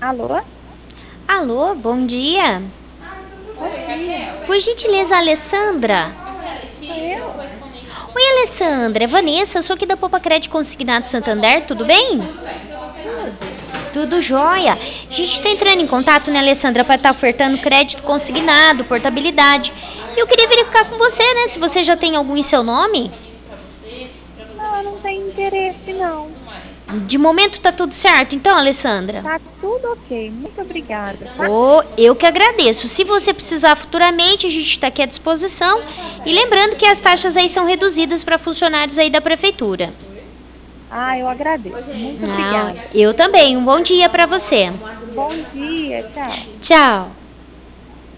Alô? Alô, bom dia. Bom dia. Por gentileza, Alessandra. Sou eu? Oi, Alessandra. É Vanessa, eu sou aqui da Poupa Crédito Consignado Santander, tudo bem? Tudo. Tudo jóia. A gente está entrando em contato, né, Alessandra, para estar ofertando crédito consignado, portabilidade. E eu queria verificar com você, né, se você já tem algum em seu nome. Não, eu não tenho interesse, não. De momento tá tudo certo, então, Alessandra? Tá tudo ok. Muito obrigada, tá? Eu que agradeço. Se você precisar futuramente, a gente está aqui à disposição. E lembrando que as taxas aí são reduzidas para funcionários aí da prefeitura. Ah, eu agradeço. Muito Ah, obrigada. eu também. Um bom dia para você. Bom dia, tchau. Tchau.